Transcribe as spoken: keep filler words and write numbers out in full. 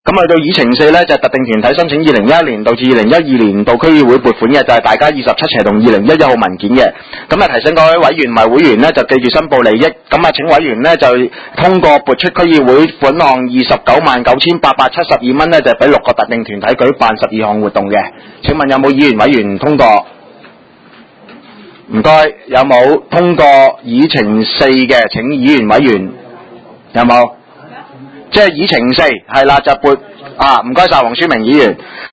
咁去到議程四咧，就係、特定團體申請二零一一年度至二零一二年度區議會撥款嘅，就係、大家二十七期同二零一一號文件嘅。咁啊提醒各位委員同埋會員咧，就記住申報利益。咁啊請委員咧就通過撥出區議會款項二十九萬九千八百七十二蚊咧，就俾六個特定團體舉辦十二項活動嘅。請問有冇議員委員通過？唔該，有冇通過議程四嘅？請議員委員有冇？即係議程四係啦，就撥啊，唔該晒黃書明議員。